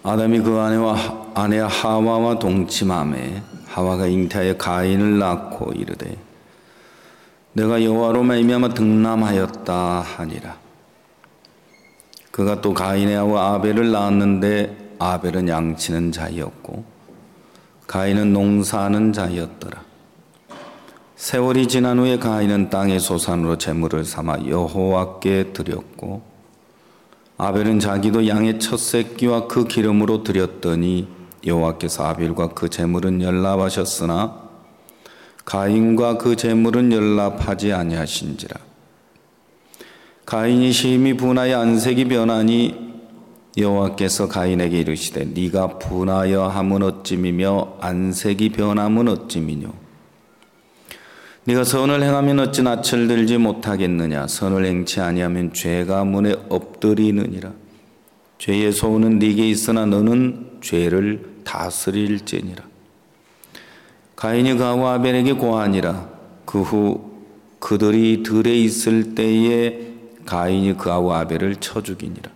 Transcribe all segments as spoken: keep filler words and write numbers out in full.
아담이 그 아내와 아내 하와와 동침하매 하와가 잉태하여 가인을 낳고 이르되 내가 여호와로 말미암아 득남하였다 하니라. 그가 또 가인의 아우 아벨을 낳았는데 아벨은 양치는 자이었고 가인은 농사하는 자이었더라. 세월이 지난 후에 가인은 땅의 소산으로 제물을 삼아 여호와께 드렸고 아벨은 자기도 양의 첫 새끼와 그 기름으로 드렸더니 여호와께서 아벨과 그 제물은 연납하셨으나 가인과 그 제물은 연납하지 아니하신지라. 가인이 심히 분하여 안색이 변하니 여호와께서 가인에게 이르시되 네가 분하여 함은 어찌미며 안색이 변함은 어찌미뇨. 네가 선을 행하면 어찌 낯을 들지 못하겠느냐. 선을 행치 아니하면 죄가 문에 엎드리느니라. 죄의 소원은 네게 있으나 너는 죄를 다스릴지니라. 가인이 그하고 아벨에게 고하니라. 그 후 그들이 들에 있을 때에 가인이 그하고 아벨을 쳐 죽이니라.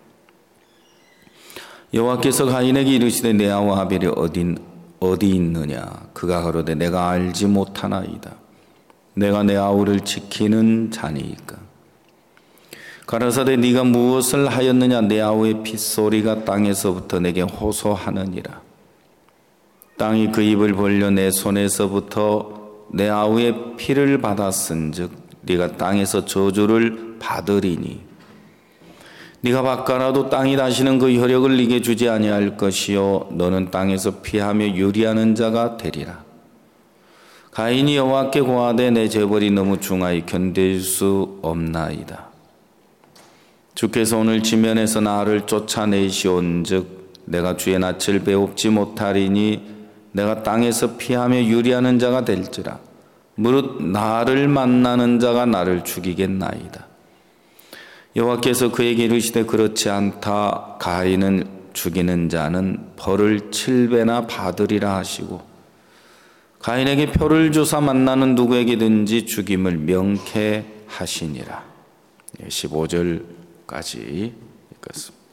여호와께서 가인에게 이르시되 내 아우 아벨이 어디, 어디 있느냐. 그가 가로되 내가 알지 못하나이다. 내가 내 아우를 지키는 자니이까. 가라사대 네가 무엇을 하였느냐. 내 아우의 핏소리가 땅에서부터 내게 호소하느니라. 땅이 그 입을 벌려 내 손에서부터 내 아우의 피를 받았은즉 네가 땅에서 저주를 받으리니 네가 바꿔라도 땅이 다시는 그 혈육을 네게 주지 아니할 것이요 너는 땅에서 피하며 유리하는 자가 되리라. 가인이 여호와께 고하되 내 죄벌이 너무 중하여 견딜 수 없나이다. 주께서 오늘 지면에서 나를 쫓아내시온즉 내가 주의 낯을 배웁지 못하리니 내가 땅에서 피하며 유리하는 자가 될지라. 무릇 나를 만나는 자가 나를 죽이겠나이다. 여호와께서 그에게 이르시되 그렇지 않다. 가인을 죽이는 자는 벌을 칠 배나 받으리라 하시고 가인에게 표를 주사 만나는 누구에게든지 죽임을 명쾌하시니라. 십오 절까지 읽었습니다.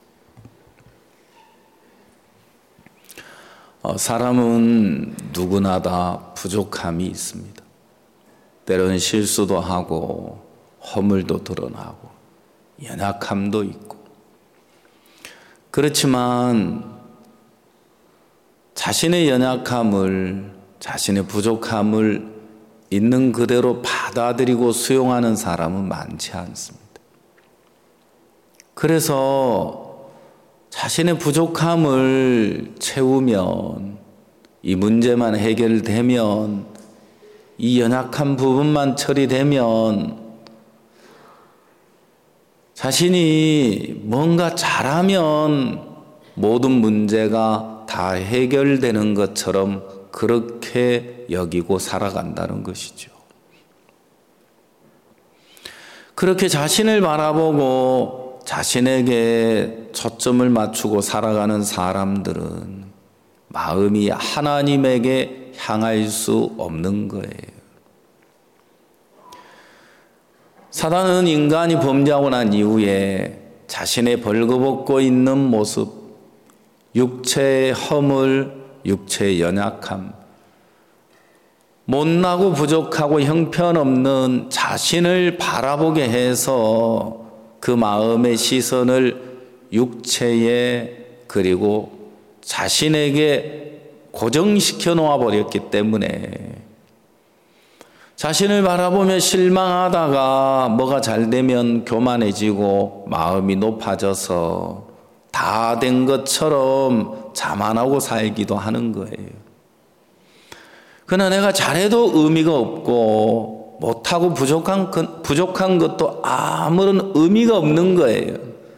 어, 사람은 누구나 다 부족함이 있습니다. 때로는 실수도 하고 허물도 드러나고 연약함도 있고 그렇지만 자신의 연약함을 자신의 부족함을 있는 그대로 받아들이고 수용하는 사람은 많지 않습니다. 그래서 자신의 부족함을 채우면 이 문제만 해결되면 이 연약한 부분만 처리되면 자신이 뭔가 잘하면 모든 문제가 다 해결되는 것처럼 그렇게 여기고 살아간다는 것이죠. 그렇게 자신을 바라보고 자신에게 초점을 맞추고 살아가는 사람들은 마음이 하나님에게 향할 수 없는 거예요. 사단은 인간이 범죄하고 난 이후에 자신의 벌거벗고 있는 모습, 육체의 허물, 육체의 연약함, 못나고 부족하고 형편없는 자신을 바라보게 해서 그 마음의 시선을 육체에 그리고 자신에게 고정시켜 놓아 버렸기 때문에 자신을 바라보며 실망하다가 뭐가 잘 되면 교만해지고 마음이 높아져서 다 된 것처럼 자만하고 살기도 하는 거예요. 그러나 내가 잘해도 의미가 없고 못하고 부족한, 부족한 것도 아무런 의미가 없는 거예요.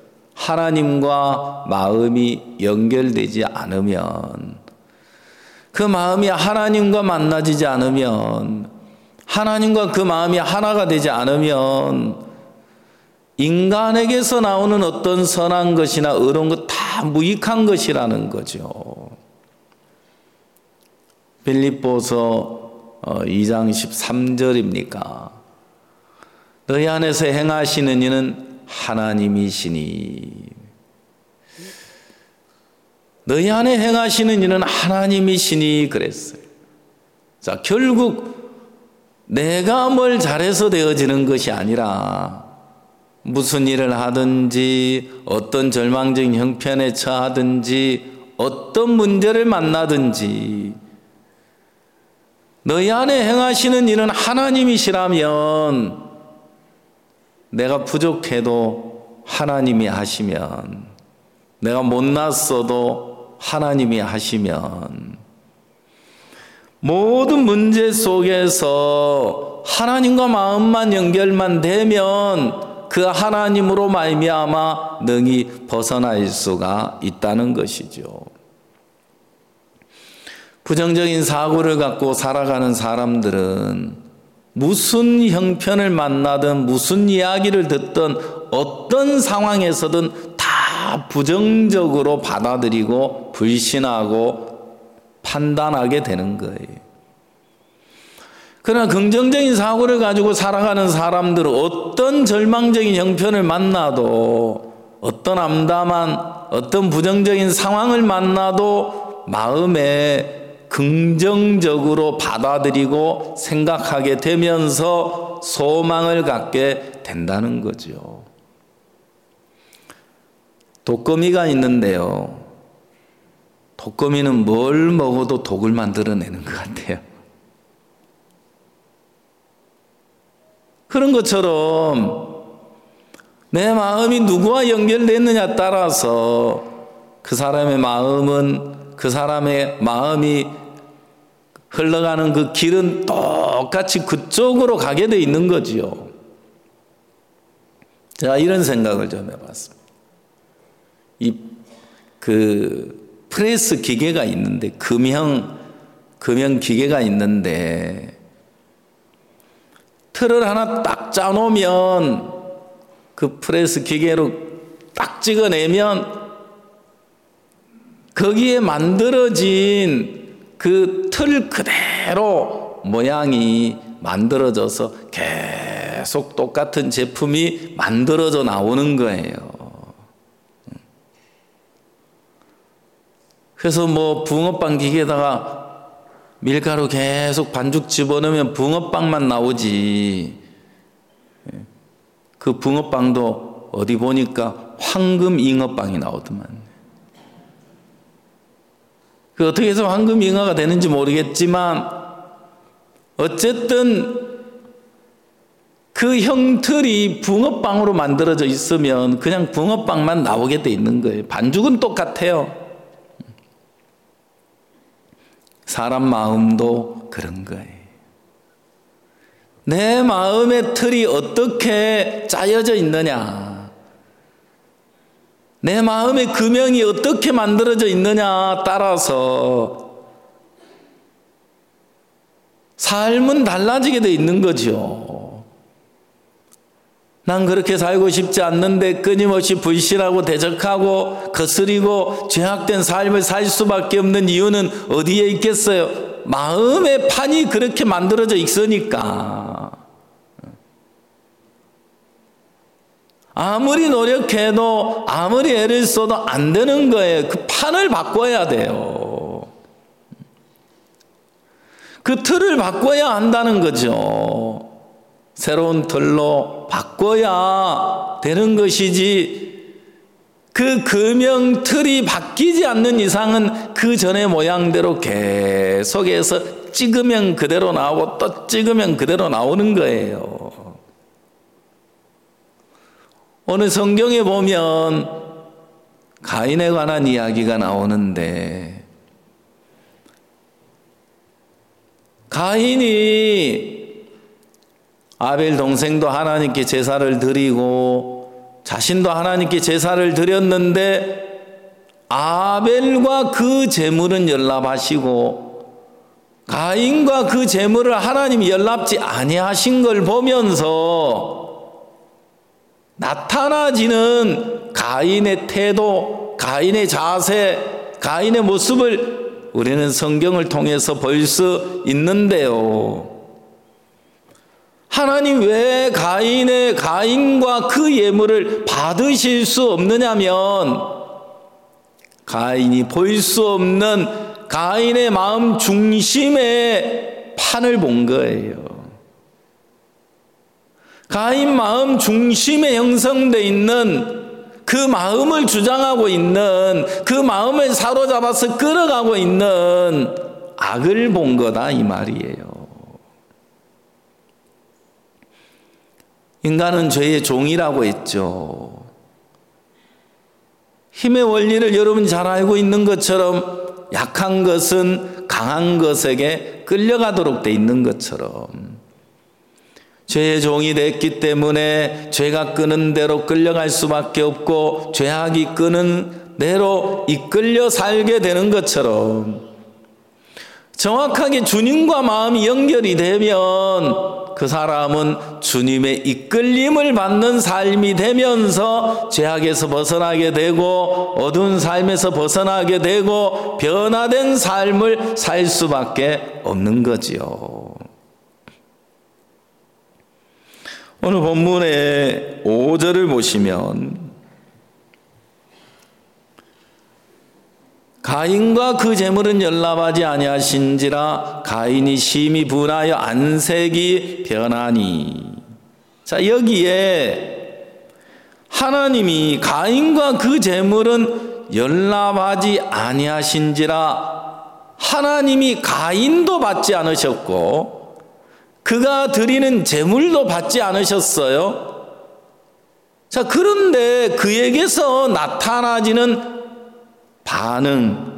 하나님과 마음이 연결되지 않으면, 그 마음이 하나님과 만나지지 않으면, 하나님과 그 마음이 하나가 되지 않으면 인간에게서 나오는 어떤 선한 것이나 의로운 것 다 무익한 것이라는 거죠. 빌립보서 이 장 십삼 절입니까? 너희 안에서 행하시는 이는 하나님이시니. 너희 안에 행하시는 일은 하나님이시니 그랬어요. 자, 결국 내가 뭘 잘해서 되어지는 것이 아니라 무슨 일을 하든지 어떤 절망적인 형편에 처하든지 어떤 문제를 만나든지 너희 안에 행하시는 일은 하나님이시라면 내가 부족해도 하나님이 하시면, 내가 못났어도 하나님이 하시면, 모든 문제 속에서 하나님과 마음만 연결만 되면 그 하나님으로 말미암아 능히 벗어날 수가 있다는 것이죠. 부정적인 사고를 갖고 살아가는 사람들은 무슨 형편을 만나든 무슨 이야기를 듣든 어떤 상황에서든 다 부정적으로 받아들이고 불신하고 판단하게 되는 거예요. 그러나 긍정적인 사고를 가지고 살아가는 사람들은 어떤 절망적인 형편을 만나도, 어떤 암담한 어떤 부정적인 상황을 만나도 마음에 긍정적으로 받아들이고 생각하게 되면서 소망을 갖게 된다는 거죠. 독거미가 있는데요, 독거미는 뭘 먹어도 독을 만들어내는 것 같아요. 그런 것처럼 내 마음이 누구와 연결됐느냐에 따라서 그 사람의 마음은, 그 사람의 마음이 흘러가는 그 길은 똑같이 그쪽으로 가게 돼 있는 거지요. 제가 이런 생각을 좀 해봤습니다. 이 그 프레스 기계가 있는데, 금형 금형 기계가 있는데 틀을 하나 딱 짜놓으면 그 프레스 기계로 딱 찍어내면 거기에 만들어진 그 틀 그대로 모양이 만들어져서 계속 똑같은 제품이 만들어져 나오는 거예요. 그래서 뭐 붕어빵 기계에다가 밀가루 계속 반죽 집어넣으면 붕어빵만 나오지, 그 붕어빵도 어디 보니까 황금 잉어빵이 나오더만. 그 어떻게 해서 황금 잉어가 되는지 모르겠지만 어쨌든 그 형틀이 붕어빵으로 만들어져 있으면 그냥 붕어빵만 나오게 돼 있는 거예요. 반죽은 똑같아요. 사람 마음도 그런 거예요. 내 마음의 틀이 어떻게 짜여져 있느냐, 내 마음의 금형이 어떻게 만들어져 있느냐 따라서 삶은 달라지게 돼 있는 거죠. 난 그렇게 살고 싶지 않는데 끊임없이 불신하고 대적하고 거스리고 죄악된 삶을 살 수밖에 없는 이유는 어디에 있겠어요? 마음의 판이 그렇게 만들어져 있으니까. 아무리 노력해도 아무리 애를 써도 안 되는 거예요. 그 판을 바꿔야 돼요. 그 틀을 바꿔야 한다는 거죠. 새로운 틀로 바꿔야 되는 것이지, 그 금형 틀이 바뀌지 않는 이상은 그 전의 모양대로 계속해서 찍으면 그대로 나오고 또 찍으면 그대로 나오는 거예요. 오늘 성경에 보면 가인에 관한 이야기가 나오는데, 가인이 아벨 동생도 하나님께 제사를 드리고 자신도 하나님께 제사를 드렸는데 아벨과 그 제물은 연락하시고 가인과 그 제물을 하나님이 연락지 아니하신 걸 보면서 나타나지는 가인의 태도, 가인의 자세, 가인의 모습을 우리는 성경을 통해서 볼 수 있는데요. 하나님 왜 가인의 가인과 그 예물을 받으실 수 없느냐면 가인이 볼 수 없는 가인의 마음 중심에 판을 본 거예요. 가인 마음 중심에 형성되어 있는 그 마음을 주장하고 있는 그 마음을 사로잡아서 끌어가고 있는 악을 본 거다 이 말이에요. 인간은 죄의 종이라고 했죠. 힘의 원리를 여러분 잘 알고 있는 것처럼 약한 것은 강한 것에게 끌려가도록 돼 있는 것처럼 죄의 종이 됐기 때문에 죄가 끄는 대로 끌려갈 수밖에 없고 죄악이 끄는 대로 이끌려 살게 되는 것처럼 정확하게 주님과 마음이 연결이 되면 그 사람은 주님의 이끌림을 받는 삶이 되면서 죄악에서 벗어나게 되고 어두운 삶에서 벗어나게 되고 변화된 삶을 살 수밖에 없는 거지요. 오늘 본문의 오 절을 보시면 가인과 그 재물은 연락하지 아니하신지라 가인이 심히 분하여 안색이 변하니. 자, 여기에 하나님이 가인과 그 재물은 연락하지 아니하신지라 하나님이 가인도 받지 않으셨고 그가 드리는 재물도 받지 않으셨어요. 자, 그런데 그에게서 나타나지는 반응,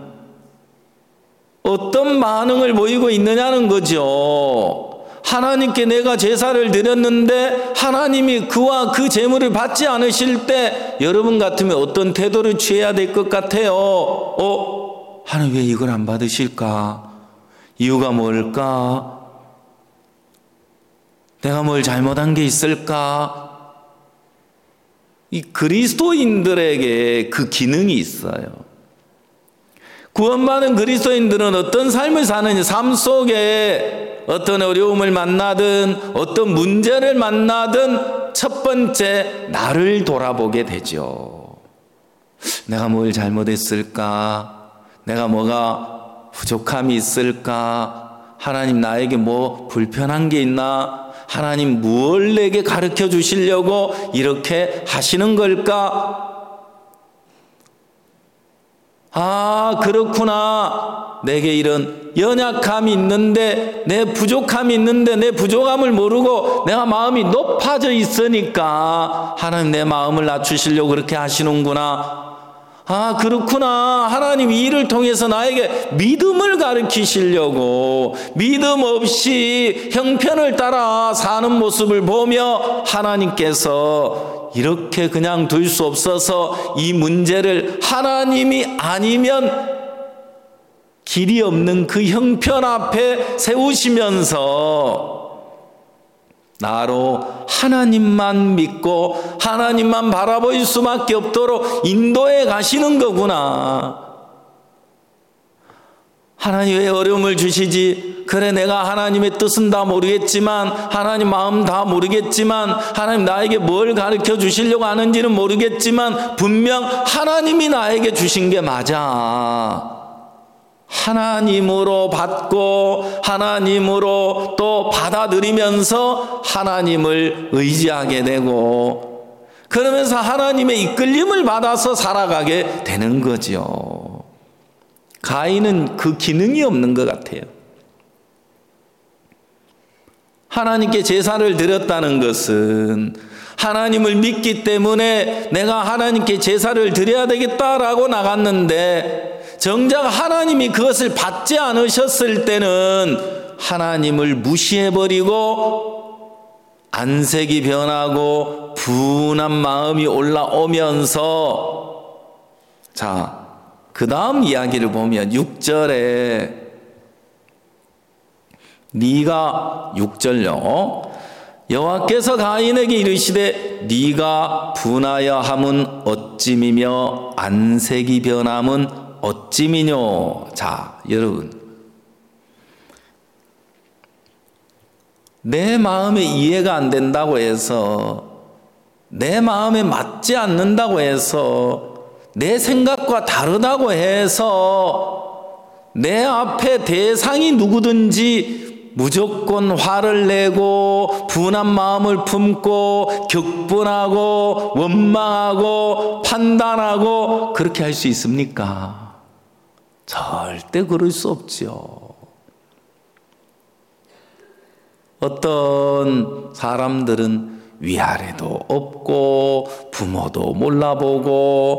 어떤 반응을 보이고 있느냐는 거죠. 하나님께 내가 제사를 드렸는데 하나님이 그와 그 재물을 받지 않으실 때 여러분 같으면 어떤 태도를 취해야 될 것 같아요? 어? 하나님 왜 이걸 안 받으실까? 이유가 뭘까? 내가 뭘 잘못한 게 있을까? 이 그리스도인들에게 그 기능이 있어요. 구원받은 그리스도인들은 어떤 삶을 사느냐, 삶 속에 어떤 어려움을 만나든 어떤 문제를 만나든 첫 번째 나를 돌아보게 되죠. 내가 뭘 잘못했을까? 내가 뭐가 부족함이 있을까? 하나님 나에게 뭐 불편한 게 있나? 하나님 무엇을 내게 가르쳐 주시려고 이렇게 하시는 걸까? 아, 그렇구나. 내게 이런 연약함이 있는데, 내 부족함이 있는데, 내 부족함을 모르고 내가 마음이 높아져 있으니까 하나님 내 마음을 낮추시려고 그렇게 하시는구나. 아, 그렇구나. 하나님 이 일을 통해서 나에게 믿음을 가르치시려고 믿음 없이 형편을 따라 사는 모습을 보며 하나님께서 이렇게 그냥 둘 수 없어서 이 문제를 하나님이 아니면 길이 없는 그 형편 앞에 세우시면서 나로 하나님만 믿고 하나님만 바라볼 수밖에 없도록 인도해 가시는 거구나. 하나님 왜 어려움을 주시지? 그래, 내가 하나님의 뜻은 다 모르겠지만, 하나님 마음 다 모르겠지만, 하나님 나에게 뭘 가르쳐 주시려고 하는지는 모르겠지만 분명 하나님이 나에게 주신 게 맞아. 하나님으로 받고 하나님으로 또 받아들이면서 하나님을 의지하게 되고 그러면서 하나님의 이끌림을 받아서 살아가게 되는 거죠. 가인은 그 기능이 없는 것 같아요. 하나님께 제사를 드렸다는 것은 하나님을 믿기 때문에 내가 하나님께 제사를 드려야 되겠다라고 나갔는데 정작 하나님이 그것을 받지 않으셨을 때는 하나님을 무시해버리고 안색이 변하고 분한 마음이 올라오면서 자, 그 다음 이야기를 보면 육 절에 네가 육 절요. 여호와께서 가인에게 이르시되 네가 분하여 함은 어찌미며 안색이 변함은 어찌미뇨. 자, 여러분, 내 마음에 이해가 안 된다고 해서 내 마음에 맞지 않는다고 해서 내 생각과 다르다고 해서 내 앞에 대상이 누구든지 무조건 화를 내고 분한 마음을 품고 격분하고 원망하고 판단하고 그렇게 할 수 있습니까? 절대 그럴 수 없죠. 어떤 사람들은 위아래도 없고 부모도 몰라보고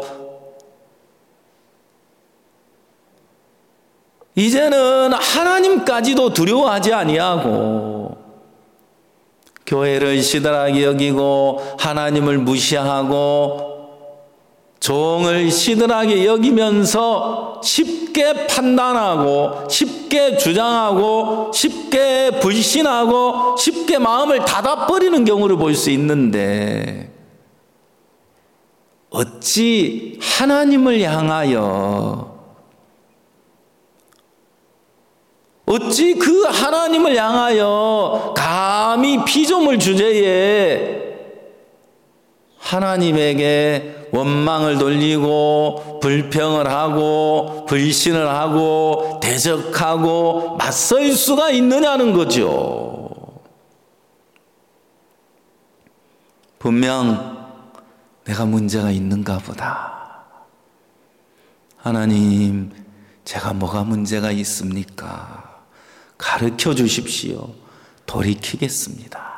이제는 하나님까지도 두려워하지 아니하고 교회를 시들하게 여기고 하나님을 무시하고 종을 시들하게 여기면서 쉽게 판단하고 쉽게 주장하고 쉽게 불신하고 쉽게 마음을 닫아버리는 경우를 볼 수 있는데 어찌 하나님을 향하여 어찌 그 하나님을 향하여 감히 피조물 주제에 하나님에게 원망을 돌리고 불평을 하고 불신을 하고 대적하고 맞설 수가 있느냐는 거죠. 분명 내가 문제가 있는가 보다. 하나님, 제가 뭐가 문제가 있습니까? 가르쳐 주십시오. 돌이키겠습니다.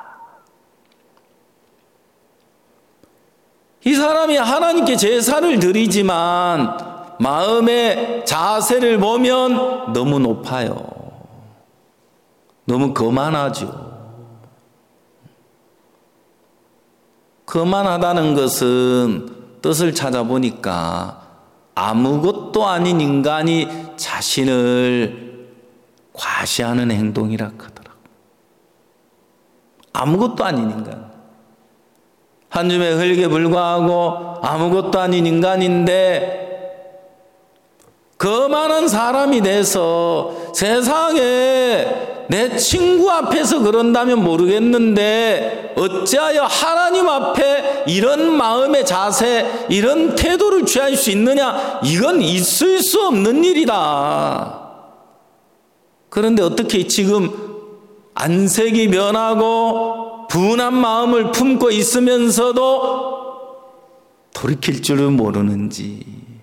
이 사람이 하나님께 제사를 드리지만 마음의 자세를 보면 너무 높아요. 너무 거만하죠. 거만하다는 것은 뜻을 찾아보니까 아무것도 아닌 인간이 자신을 과시하는 행동이라 하더라고요. 아무것도 아닌 인간. 한 줌의 흙에 불과하고 아무것도 아닌 인간인데 거만한 사람이 돼서 세상에 내 친구 앞에서 그런다면 모르겠는데 어찌하여 하나님 앞에 이런 마음의 자세, 이런 태도를 취할 수 있느냐? 이건 있을 수 없는 일이다. 그런데 어떻게 지금 안색이 변하고 분한 마음을 품고 있으면서도 돌이킬 줄을 모르는지,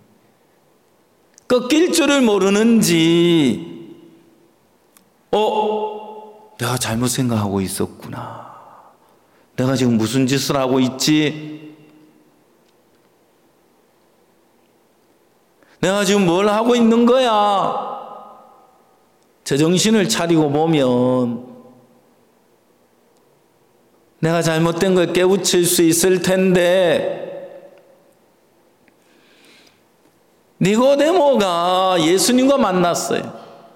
꺾일 줄을 모르는지, 어, 내가 잘못 생각하고 있었구나. 내가 지금 무슨 짓을 하고 있지? 내가 지금 뭘 하고 있는 거야? 제정신을 차리고 보면 내가 잘못된 걸 깨우칠 수 있을 텐데, 니고데모가 예수님과 만났어요.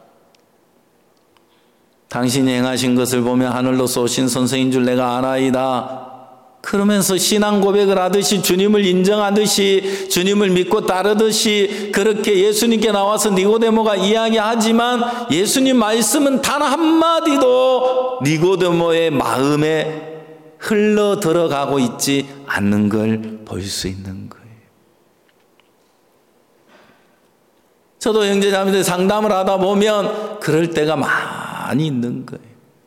당신이 행하신 것을 보며 하늘로서 오신 선생인 줄 내가 아나이다. 그러면서 신앙 고백을 하듯이 주님을 인정하듯이 주님을 믿고 따르듯이 그렇게 예수님께 나와서 니고데모가 이야기하지만 예수님 말씀은 단 한마디도 니고데모의 마음에 흘러 들어가고 있지 않는 걸 볼 수 있는 거예요. 저도 형제자매들 상담을 하다 보면 그럴 때가 많이 있는 거예요.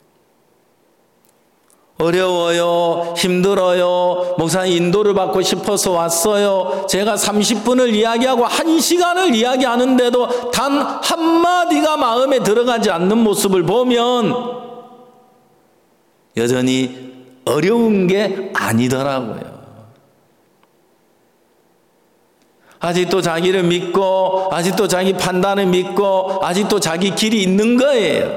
어려워요, 힘들어요, 목사님 인도를 받고 싶어서 왔어요. 제가 삼십 분을 이야기하고 한 시간을 이야기하는데도 단 한마디가 마음에 들어가지 않는 모습을 보면 여전히 어려운 게 아니더라고요. 아직도 자기를 믿고 아직도 자기 판단을 믿고 아직도 자기 길이 있는 거예요.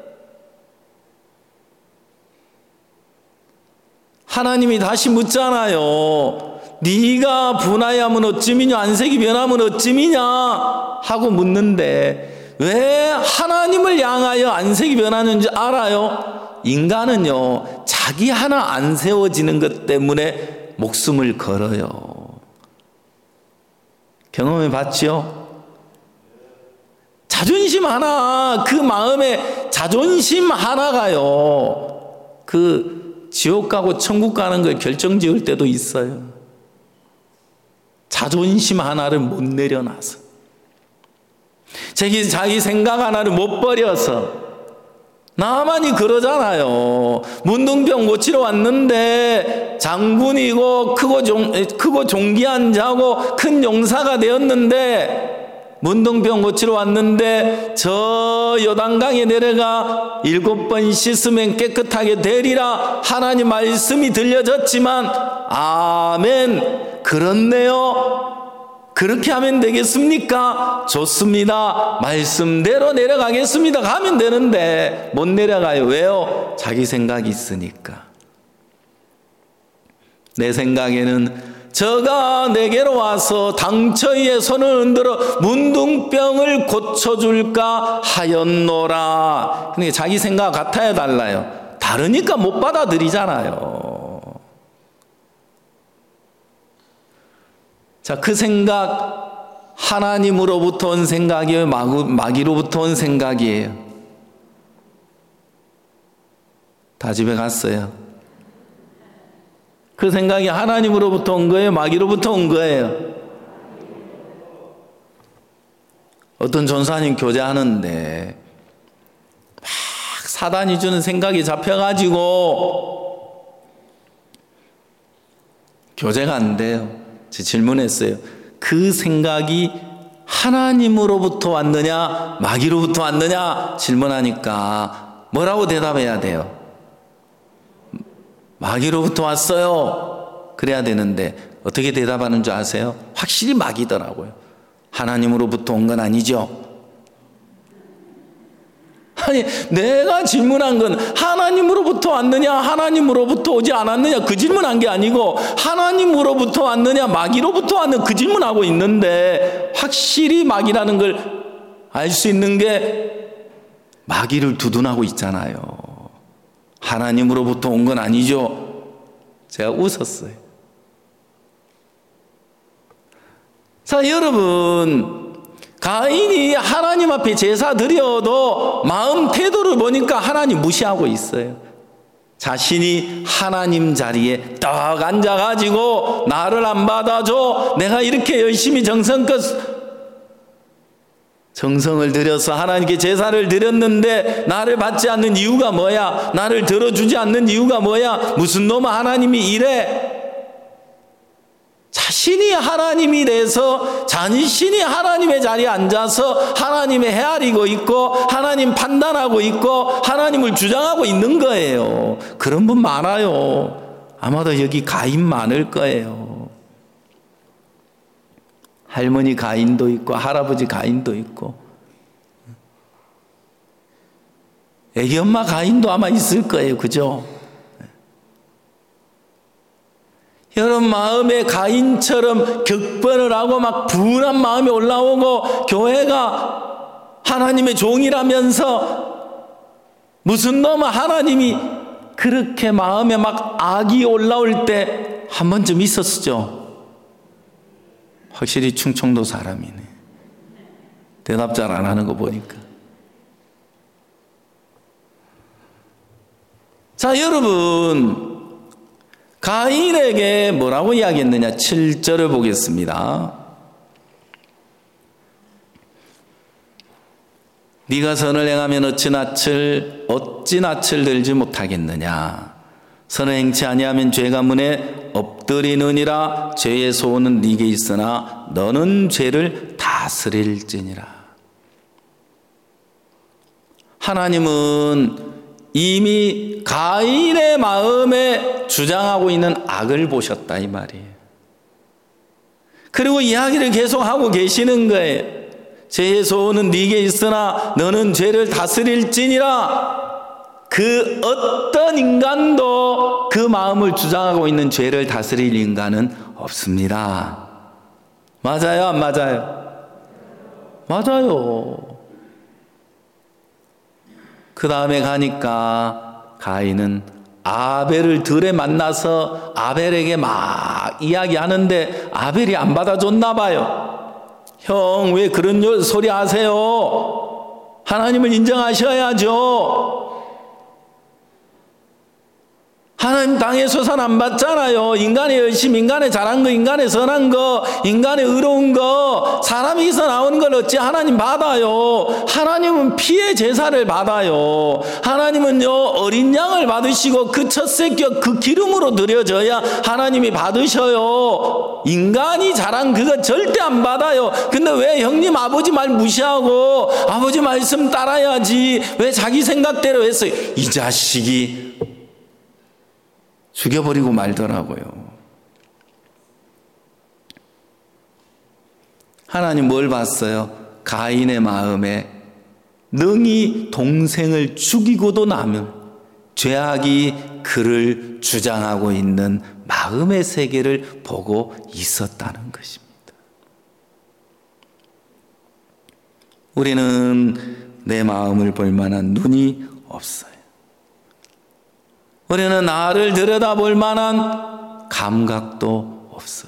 하나님이 다시 묻잖아요. 네가 분하여하면 어찌미냐, 안색이 변하면 어찌미냐 하고 묻는데 왜 하나님을 향하여 안색이 변하는지 알아요? 인간은요, 자기 하나 안 세워지는 것 때문에 목숨을 걸어요. 경험해 봤죠? 자존심 하나, 그 마음에 자존심 하나가요, 그 지옥 가고 천국 가는 걸 결정 지을 때도 있어요. 자존심 하나를 못 내려놔서, 자기, 자기 생각 하나를 못 버려서. 나만이 그러잖아요. 문둥병 고치러 왔는데 장군이고 크고, 종, 크고 존귀한 자고 큰 용사가 되었는데, 문둥병 고치러 왔는데 저 요단강에 내려가 일곱 번 씻으면 깨끗하게 되리라 하나님 말씀이 들려졌지만, 아멘, 그렇네요, 그렇게 하면 되겠습니까? 좋습니다, 말씀대로 내려가겠습니다 가면 되는데 못 내려가요. 왜요? 자기 생각이 있으니까. 내 생각에는 저가 내게로 와서 당처에 손을 흔들어 문둥병을 고쳐줄까 하였노라. 근데 자기 생각 같아야 달라요. 다르니까 못 받아들이잖아요. 자, 그 생각, 하나님으로부터 온 생각이에요? 마귀로부터 온 생각이에요? 다 집에 갔어요. 그 생각이 하나님으로부터 온 거예요? 마귀로부터 온 거예요? 어떤 전사님 교제하는데 막 사단이 주는 생각이 잡혀가지고 교제가 안 돼요. 제 질문했어요. 그 생각이 하나님으로부터 왔느냐 마귀로부터 왔느냐 질문하니까 뭐라고 대답해야 돼요? 마귀로부터 왔어요. 그래야 되는데 어떻게 대답하는 줄 아세요? 확실히 마귀더라고요. 하나님으로부터 온 건 아니죠. 아니, 내가 질문한 건 하나님으로부터 왔느냐 하나님으로부터 오지 않았느냐 그 질문한 게 아니고, 하나님으로부터 왔느냐 마귀로부터 왔느냐 그 질문하고 있는데, 확실히 마귀라는 걸 알 수 있는 게 마귀를 두둔하고 있잖아요. 하나님으로부터 온 건 아니죠. 제가 웃었어요. 자, 여러분, 가인이 하나님 앞에 제사 드려도 마음 태도를 보니까 하나님 무시하고 있어요. 자신이 하나님 자리에 딱 앉아가지고 나를 안 받아줘, 내가 이렇게 열심히 정성껏 정성을 들여서 하나님께 제사를 드렸는데 나를 받지 않는 이유가 뭐야? 나를 들어주지 않는 이유가 뭐야? 무슨 놈아 하나님이 이래? 자신이 하나님이 돼서 자신이 하나님의 자리에 앉아서 하나님의 헤아리고 있고 하나님 판단하고 있고 하나님을 주장하고 있는 거예요. 그런 분 많아요. 아마도 여기 가인 많을 거예요. 할머니 가인도 있고 할아버지 가인도 있고 애기 엄마 가인도 아마 있을 거예요. 그죠? 여러분, 마음에 가인처럼 격번을 하고 막 분한 마음이 올라오고 교회가 하나님의 종이라면서 무슨 놈은 하나님이 그렇게 마음에 막 악이 올라올 때 한 번쯤 있었죠. 확실히 충청도 사람이네. 대답 잘 안 하는 거 보니까. 자, 여러분, 가인에게 뭐라고 이야기했느냐? 칠 절을 보겠습니다. 네가 선을 행하면 어찌 낯을 어찌 낯을 들지 못하겠느냐? 선을 행치 아니하면 죄가 문에 엎드리느니라. 죄의 소원은 네게 있으나 너는 죄를 다스릴지니라. 하나님은 이미 가인의 마음에 주장하고 있는 악을 보셨다 이 말이에요. 그리고 이야기를 계속하고 계시는 거예요. 죄의 소원은 네게 있으나 너는 죄를 다스릴지니라. 그 어떤 인간도 그 마음을 주장하고 있는 죄를 다스릴 인간은 없습니다. 맞아요? 안 맞아요? 맞아요. 그 다음에 가니까 가인은 아벨을 들에 만나서 아벨에게 막 이야기하는데 아벨이 안 받아줬나 봐요. 형, 왜 그런 소리 하세요? 하나님을 인정하셔야죠. 하나님 땅에서 산 안 받잖아요. 인간의 열심, 인간의 잘한 거, 인간의 선한 거, 인간의 의로운 거, 사람에게서 나오는 걸 어찌 하나님 받아요? 하나님은 피의 제사를 받아요. 하나님은요, 어린 양을 받으시고 그 첫 새끼 그 기름으로 드려져야 하나님이 받으셔요. 인간이 잘한 그거 절대 안 받아요. 근데 왜 형님 아버지 말 무시하고 아버지 말씀 따라야지 왜 자기 생각대로 했어요? 이 자식이 죽여버리고 말더라고요. 하나님 뭘 봤어요? 가인의 마음에 능히 동생을 죽이고도 남을 죄악이 그를 주장하고 있는 마음의 세계를 보고 있었다는 것입니다. 우리는 내 마음을 볼 만한 눈이 없어요. 우리는 나를 들여다볼 만한 감각도 없어요.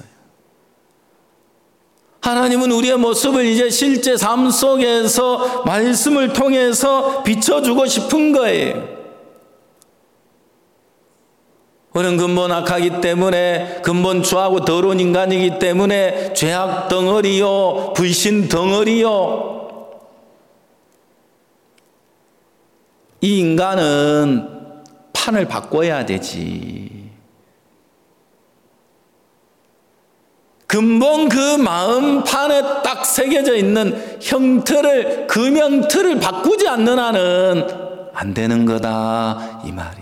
하나님은 우리의 모습을 이제 실제 삶 속에서 말씀을 통해서 비춰주고 싶은 거예요. 우리는 근본 악하기 때문에, 근본 추하고 더러운 인간이기 때문에 죄악 덩어리요, 불신 덩어리요. 이 인간은 판을 바꿔야 되지. 근본 그 마음 판에 딱 새겨져 있는 형틀을, 금형틀을 바꾸지 않는 한은 안 되는 거다, 이 말이에요.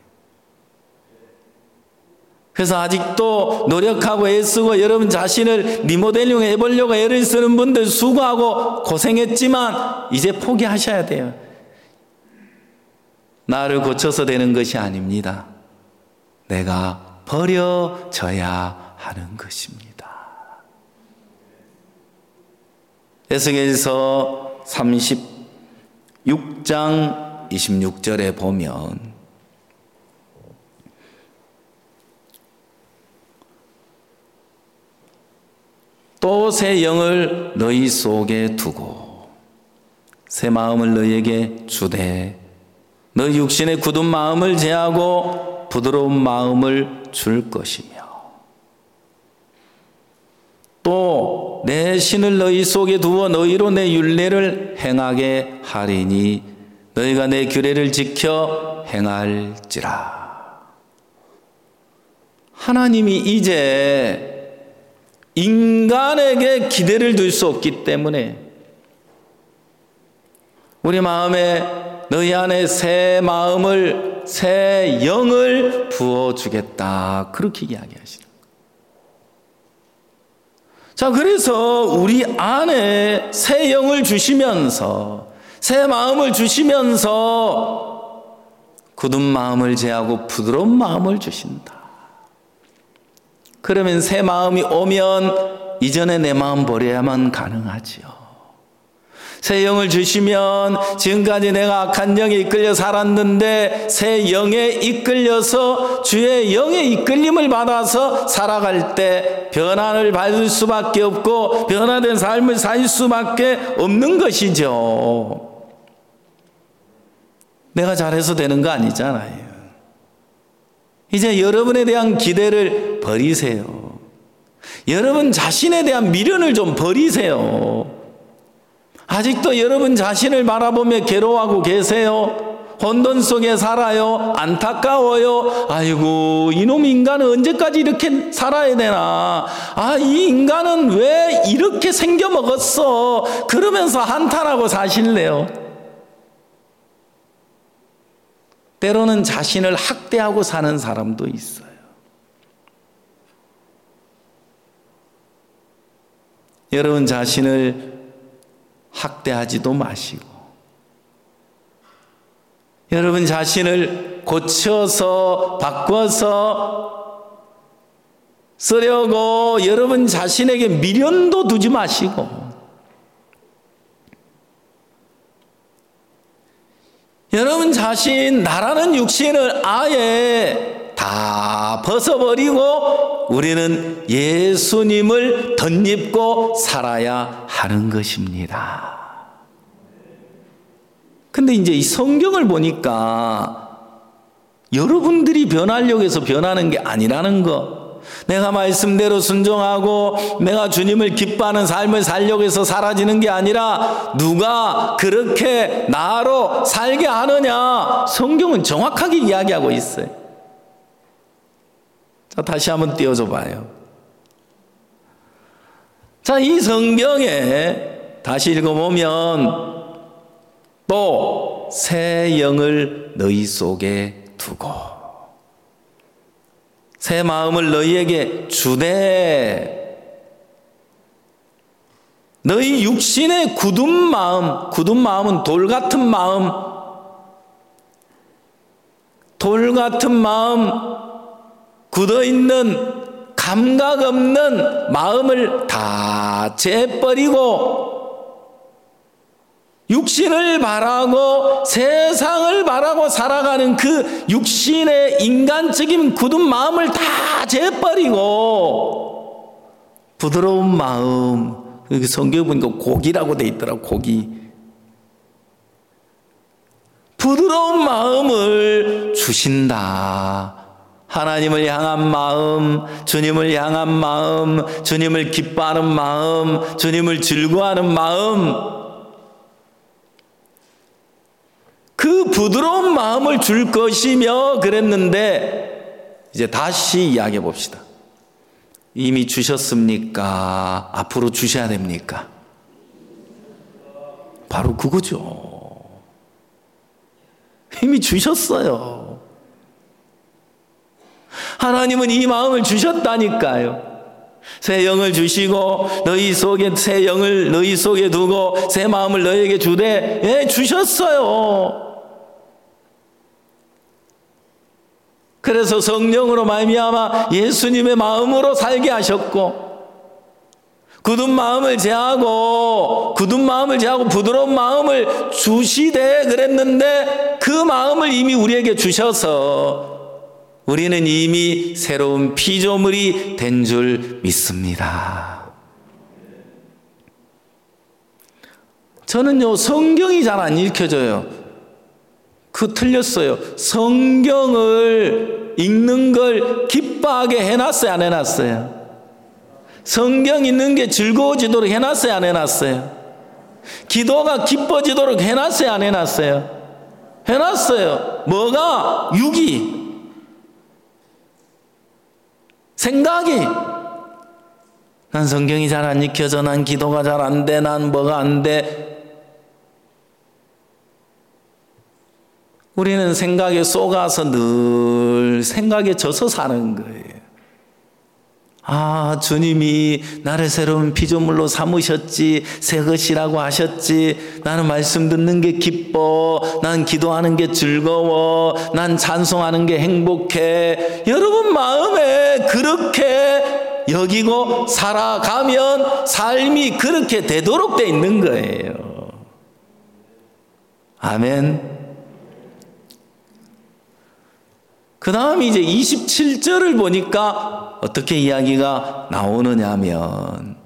그래서 아직도 노력하고 애쓰고 여러분 자신을 리모델링 해보려고 애를 쓰는 분들 수고하고 고생했지만 이제 포기하셔야 돼요. 나를 고쳐서 되는 것이 아닙니다. 내가 버려져야 하는 것입니다. 에스겔서 삼십육 장 이십육 절에 보면 또 새 영을 너희 속에 두고 새 마음을 너희에게 주되 너희 육신의 굳은 마음을 제하고 부드러운 마음을 줄 것이며 또 내 신을 너희 속에 두어 너희로 내 율례를 행하게 하리니 너희가 내 규례를 지켜 행할지라. 하나님이 이제 인간에게 기대를 둘 수 없기 때문에 우리 마음에 너희 안에 새 마음을, 새 영을 부어주겠다. 그렇게 이야기하시는 거예요. 자, 그래서 우리 안에 새 영을 주시면서, 새 마음을 주시면서 굳은 마음을 제하고 부드러운 마음을 주신다. 그러면 새 마음이 오면 이전에 내 마음 버려야만 가능하지요. 새 영을 주시면 지금까지 내가 악한 영에 이끌려 살았는데 새 영에 이끌려서 주의 영의 이끌림을 받아서 살아갈 때 변화를 받을 수밖에 없고 변화된 삶을 살 수밖에 없는 것이죠. 내가 잘해서 되는 거 아니잖아요. 이제 여러분에 대한 기대를 버리세요. 여러분 자신에 대한 미련을 좀 버리세요. 아직도 여러분 자신을 바라보며 괴로워하고 계세요? 혼돈 속에 살아요? 안타까워요? 아이고, 이놈 인간은 언제까지 이렇게 살아야 되나? 아, 이 인간은 왜 이렇게 생겨 먹었어? 그러면서 한탄하고 사실래요? 때로는 자신을 학대하고 사는 사람도 있어요. 여러분 자신을 학대하지도 마시고 여러분 자신을 고쳐서 바꿔서 쓰려고 여러분 자신에게 미련도 두지 마시고 여러분 자신 나라는 육신을 아예 다 벗어버리고 우리는 예수님을 덧입고 살아야 하는 것입니다. 근데 이제 이 성경을 보니까 여러분들이 변하려고 해서 변하는 게 아니라는 거. 내가 말씀대로 순종하고 내가 주님을 기뻐하는 삶을 살려고 해서 사라지는 게 아니라 누가 그렇게 나로 살게 하느냐. 성경은 정확하게 이야기하고 있어요. 자, 다시 한번 띄워줘 봐요. 자, 이 성경에 다시 읽어보면 또 새 영을 너희 속에 두고 새 마음을 너희에게 주되 너희 육신의 굳은 마음, 굳은 마음은 돌 같은 마음, 돌 같은 마음, 굳어있는 감각 없는 마음을 다 재버리고 육신을 바라고 세상을 바라고 살아가는 그 육신의 인간적인 굳은 마음을 다 재버리고 부드러운 마음, 여기 성경에 보니까 고기라고 돼 있더라고. 고기. 부드러운 마음을 주신다. 하나님을 향한 마음, 주님을 향한 마음, 주님을 기뻐하는 마음, 주님을 즐거워하는 마음, 그 부드러운 마음을 줄 것이며 그랬는데 이제 다시 이야기해 봅시다. 이미 주셨습니까? 앞으로 주셔야 됩니까? 바로 그거죠. 이미 주셨어요. 하나님은 이 마음을 주셨다니까요. 새 영을 주시고 너희 속에 새 영을 너희 속에 두고 새 마음을 너희에게 주되 예, 주셨어요. 그래서 성령으로 말미암아 예수님의 마음으로 살게 하셨고 굳은 마음을 제하고 굳은 마음을 제하고 부드러운 마음을 주시되 그랬는데 그 마음을 이미 우리에게 주셔서 우리는 이미 새로운 피조물이 된 줄 믿습니다. 저는요, 성경이 잘 안 읽혀져요. 그 틀렸어요. 성경을 읽는 걸 기뻐하게 해놨어요, 안 해놨어요? 성경 읽는 게 즐거워지도록 해놨어요, 안 해놨어요? 기도가 기뻐지도록 해놨어요, 안 해놨어요? 해놨어요. 뭐가? 육이, 생각이. 난 성경이 잘 안 읽혀져, 난 기도가 잘 안 돼, 난 뭐가 안 돼. 우리는 생각에 속아서 늘 생각에 젖어 사는 거예요. 아, 주님이 나를 새로운 피조물로 삼으셨지, 새 것이라고 하셨지, 나는 말씀 듣는 게 기뻐, 난 기도하는 게 즐거워, 난 찬송하는 게 행복해. 여러분 마음에 그렇게 여기고 살아가면 삶이 그렇게 되도록 돼 있는 거예요. 아멘. 그 다음 이제 이십칠 절을 보니까 어떻게 이야기가 나오느냐 하면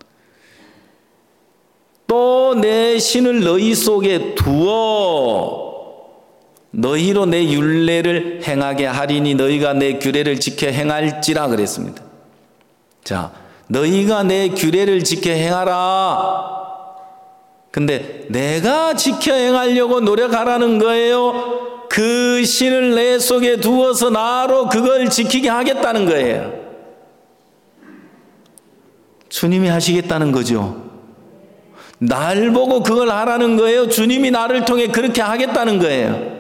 또 내 신을 너희 속에 두어 너희로 내 율례를 행하게 하리니 너희가 내 규례를 지켜 행할지라 그랬습니다. 자, 너희가 내 규례를 지켜 행하라. 근데 내가 지켜 행하려고 노력하라는 거예요? 그 신을 내 속에 두어서 나로 그걸 지키게 하겠다는 거예요. 주님이 하시겠다는 거죠. 날 보고 그걸 하라는 거예요. 주님이 나를 통해 그렇게 하겠다는 거예요.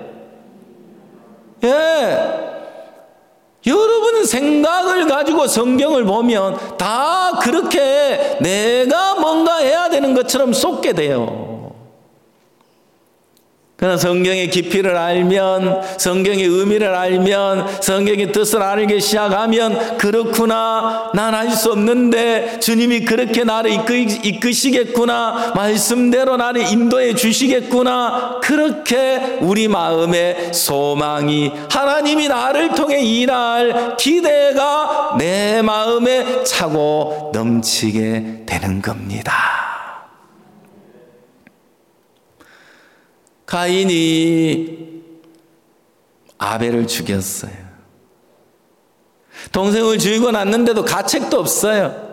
예. 여러분 생각을 가지고 성경을 보면 다 그렇게 내가 뭔가 해야 되는 것처럼 쏟게 돼요. 그러나 성경의 깊이를 알면, 성경의 의미를 알면, 성경의 뜻을 알기 시작하면 그렇구나, 난 알 수 없는데 주님이 그렇게 나를 이끄, 이끄시겠구나, 말씀대로 나를 인도해 주시겠구나. 그렇게 우리 마음에 소망이, 하나님이 나를 통해 일할 기대가 내 마음에 차고 넘치게 되는 겁니다. 가인이 아벨을 죽였어요. 동생을 죽이고 났는데도 가책도 없어요.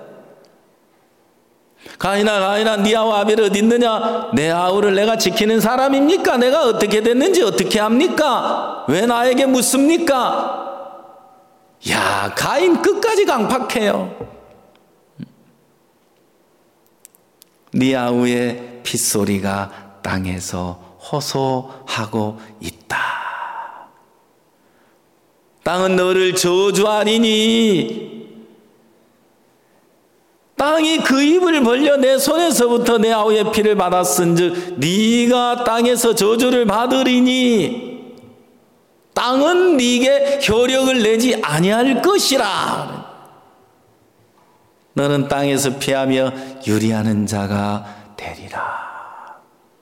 가인아 가인아 네 아우 아벨이 어디 있느냐? 내 아우를 내가 지키는 사람입니까? 내가 어떻게 됐는지 어떻게 합니까? 왜 나에게 묻습니까? 야, 가인 끝까지 강팍해요. 네 아우의 핏소리가 땅에서 호소하고 있다. 땅은 너를 저주하리니 땅이 그 입을 벌려 내 손에서부터 내 아우의 피를 받았은즉 네가 땅에서 저주를 받으리니 땅은 네게 효력을 내지 아니할 것이라. 너는 땅에서 피하며 유리하는 자가 되리라.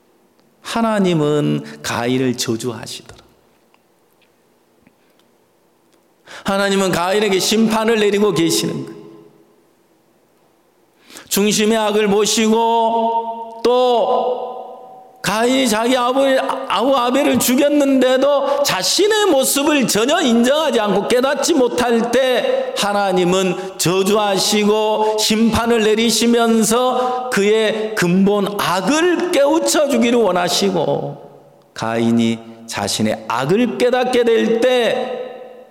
하나님은 가인을 저주하시더라. 하나님은 가인에게 심판을 내리고 계시는 거예요. 중심의 악을 모시고 또 가인이 자기 아우, 아우 아벨을 죽였는데도 자신의 모습을 전혀 인정하지 않고 깨닫지 못할 때 하나님은 저주하시고 심판을 내리시면서 그의 근본 악을 깨우쳐 주기를 원하시고 가인이 자신의 악을 깨닫게 될 때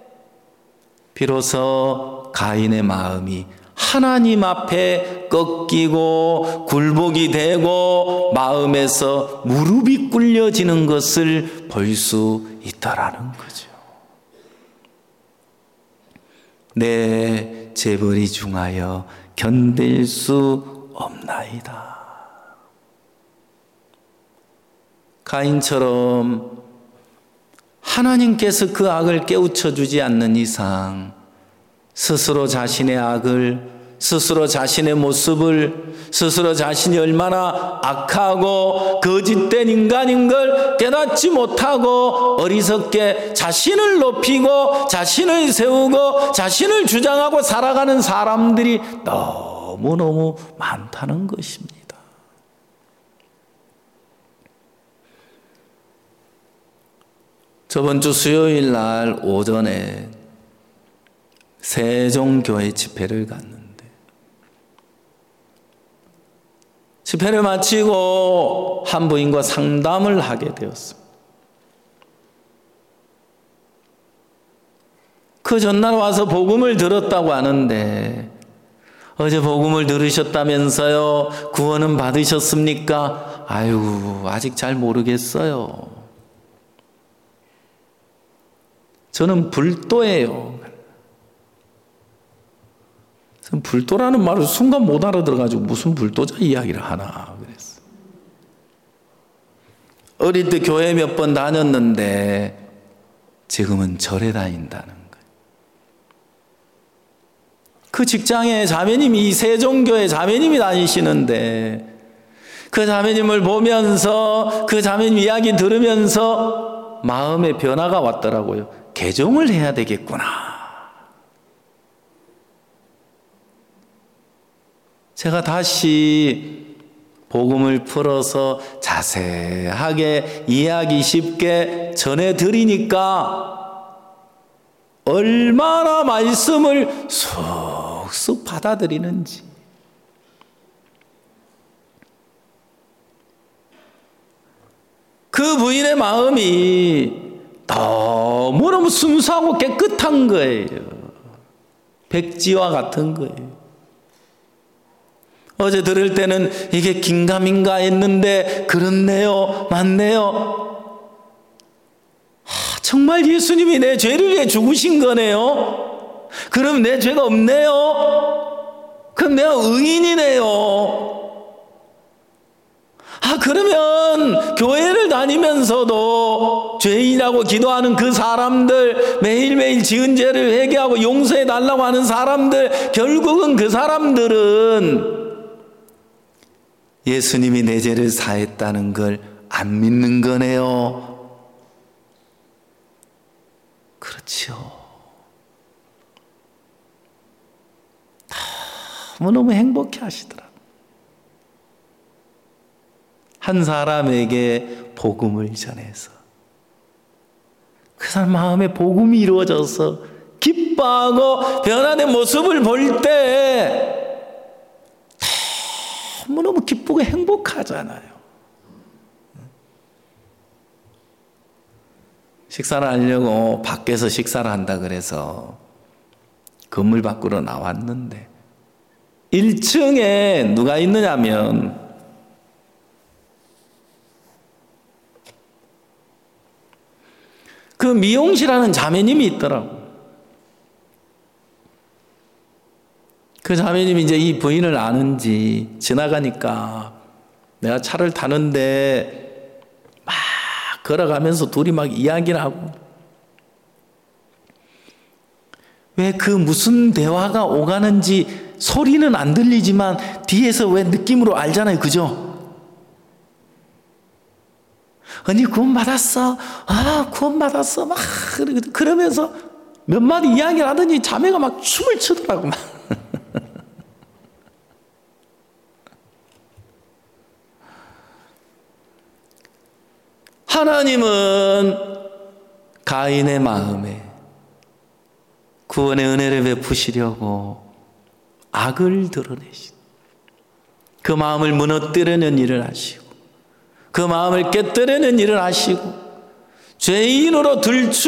비로소 가인의 마음이 하나님 앞에 꺾이고 굴복이 되고 마음에서 무릎이 꿇려지는 것을 볼 수 있다라는 거죠. 내 재벌이 중하여 견딜 수 없나이다. 가인처럼 하나님께서 그 악을 깨우쳐 주지 않는 이상 스스로 자신의 악을, 스스로 자신의 모습을, 스스로 자신이 얼마나 악하고 거짓된 인간인 걸 깨닫지 못하고 어리석게 자신을 높이고 자신을 세우고 자신을 주장하고 살아가는 사람들이 너무너무 많다는 것입니다. 저번 주 수요일 날 오전에 세종교회 집회를 갔는데 집회를 마치고 한 부인과 상담을 하게 되었습니다. 그 전날 와서 복음을 들었다고 하는데 어제 복음을 들으셨다면서요? 구원은 받으셨습니까? 아유, 아직 잘 모르겠어요. 저는 불도예요. 불도라는 말을 순간 못 알아들어가지고 무슨 불도자 이야기를 하나 그랬어요. 어릴 때 교회 몇 번 다녔는데 지금은 절에 다닌다는 거예요. 그 직장에 자매님이, 이 세종교회 자매님이 다니시는데 그 자매님을 보면서 그 자매님 이야기 들으면서 마음의 변화가 왔더라고요. 개종을 해야 되겠구나. 제가 다시 복음을 풀어서 자세하게 이해하기 쉽게 전해드리니까 얼마나 말씀을 쏙쏙 받아들이는지. 그 부인의 마음이 너무너무 순수하고 깨끗한 거예요. 백지와 같은 거예요. 어제 들을 때는 이게 긴가민가 했는데 그렇네요, 맞네요. 아, 정말 예수님이 내 죄를 위해 죽으신 거네요. 그럼 내 죄가 없네요. 그럼 내가 의인이네요. 아, 그러면 교회를 다니면서도 죄인이라고 기도하는 그 사람들, 매일매일 지은 죄를 회개하고 용서해 달라고 하는 사람들, 결국은 그 사람들은 예수님이 내 죄를 사했다는 걸 안 믿는 거네요. 그렇죠. 너무너무 행복해 하시더라. 한 사람에게 복음을 전해서 그 그 사람 마음에 복음이 이루어져서 기뻐하고 변화된 모습을 볼 때 너무너무 기쁘고 행복하잖아요. 식사를 하려고 밖에서 식사를 한다 그래서 건물 밖으로 나왔는데 일 층에 누가 있느냐면 그 미용실하는 자매님이 있더라고. 그 자매님이 이제 이 부인을 아는지 지나가니까 내가 차를 타는데 막 걸어가면서 둘이 막 이야기를 하고 왜 그 무슨 대화가 오가는지 소리는 안 들리지만 뒤에서 왜 느낌으로 알잖아요. 그죠? 언니 구원 받았어. 아 구원 받았어. 막 그러면서 몇 마디 이야기를 하더니 자매가 막 춤을 추더라고. 막. 하나님은 가인의 마음에 구원의 은혜를 베푸시려고 악을 드러내시고 그 마음을 무너뜨리는 일을 하시고 그 마음을 깨뜨리는 일을 하시고 죄인으로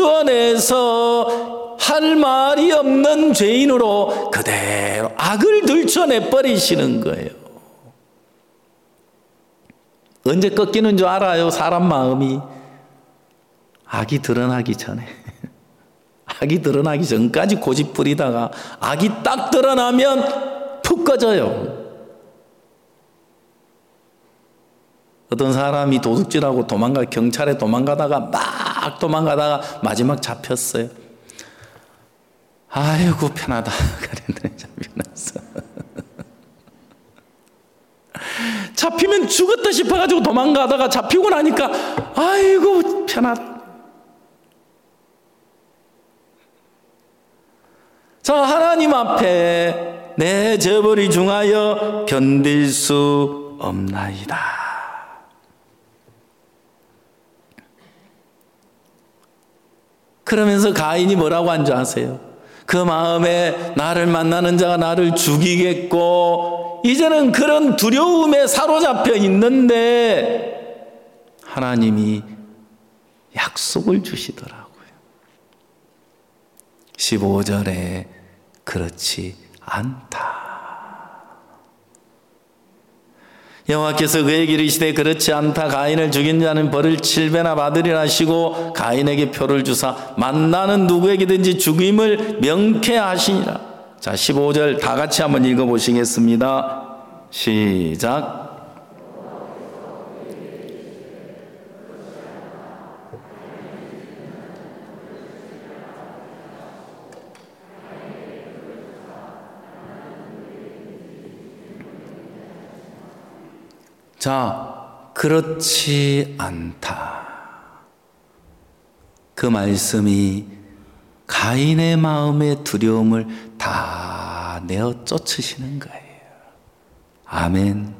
들추어내서 할 말이 없는 죄인으로 그대로 악을 들춰내버리시는 거예요. 언제 꺾이는 줄 알아요? 사람 마음이 악이 드러나기 전에 악이 드러나기 전까지 고집 부리다가 악이 딱 드러나면 푹 꺼져요. 어떤 사람이 도둑질하고 도망가 경찰에 도망가다가 막 도망가다가 마지막 잡혔어요. 아이고 편하다 그랬더니 잡혀났어. 잡히면 죽었다 싶어가지고 도망가다가 잡히고 나니까 아이고 편하다. 자, 하나님 앞에 내 저벌이 중하여 견딜 수 없나이다. 그러면서 가인이 뭐라고 한 줄 아세요? 그 마음에 나를 만나는 자가 나를 죽이겠고 이제는 그런 두려움에 사로잡혀 있는데 하나님이 약속을 주시더라고요. 십오 절에 그렇지 않다. 여호와께서 그에게 이르시되 그렇지 않다. 가인을 죽인 자는 벌을 칠 배나 받으리라 하시고 가인에게 표를 주사 만나는 누구에게든지 죽임을 명쾌하시니라. 자, 십오 절 다 같이 한번 읽어보시겠습니다. 시작. 자, 그렇지 않다. 그 말씀이 가인의 마음의 두려움을 다 내어 쫓으시는 거예요. 아멘.